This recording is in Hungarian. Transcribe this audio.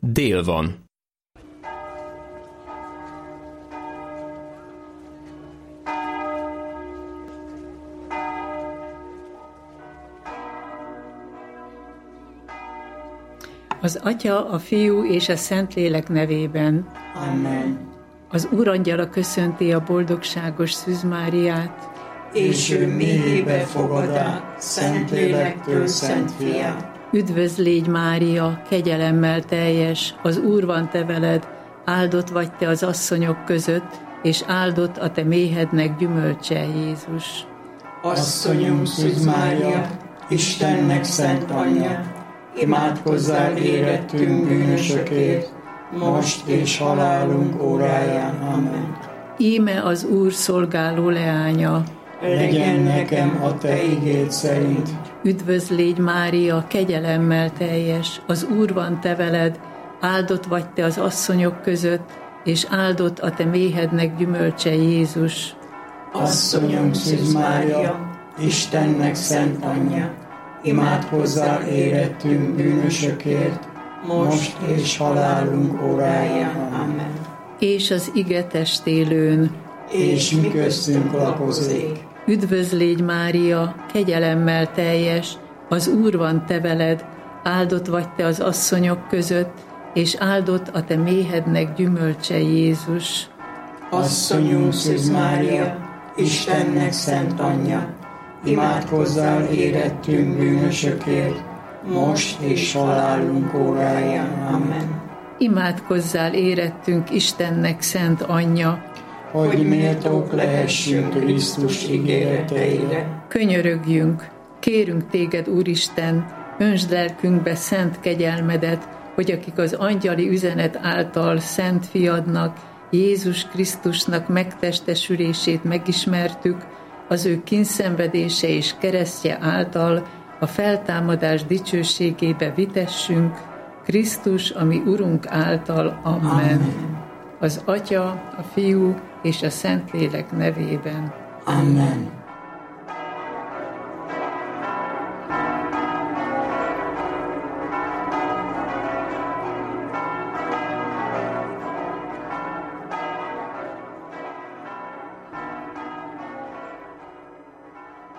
dél van. Az Atya, a Fiú és a Szentlélek nevében. Amen. Az Úrangyala köszönti a boldogságos Szűz Máriát, és ő mélyébe fogadá, Szentlélektől Szent Fiát. Üdvözl légy, Mária, kegyelemmel teljes, az Úr van te veled, áldott vagy te az asszonyok között, és áldott a te méhednek gyümölcse, Jézus. Asszonyunk Szűz Mária, Istennek szent anyja, imádkozzál érettünk bűnösökért, most és halálunk óráján. Amen. Íme az Úr szolgáló leánya, legyen nekem a te igéd szerint. Üdvözl légy, Mária, kegyelemmel teljes, az Úr van te veled, áldott vagy te az asszonyok között, és áldott a te méhednek gyümölcse, Jézus. Asszonyunk Szűz Mária, Istennek szent anyja, imádkozzál érettünk bűnösökért, most és halálunk óráján. Amen. És az ige testélőn, és mi köztünk lakozik. Üdvözl légy, Mária, kegyelemmel teljes, az Úr van te veled, áldott vagy te az asszonyok között, és áldott a te méhednek gyümölcse, Jézus. Asszonyunk Szűz Mária, Istennek szent anyja, imádkozzál érettünk bűnösökért, most és halálunk óráján. Amen. Imádkozzál érettünk Istennek szent anyja, hogy méltók lehessünk Krisztus ígéreteire. Könyörögjünk, kérünk téged, Úristen, öntsd lelkünkbe szent kegyelmedet, hogy akik az angyali üzenet által szent fiadnak, Jézus Krisztusnak megtestesülését megismertük, az ő kínszenvedése és keresztje által a feltámadás dicsőségébe vitessünk, Krisztus, ami Urunk által. Amen. Amen. Az Atya, a Fiú és a Szentlélek nevében. Amen.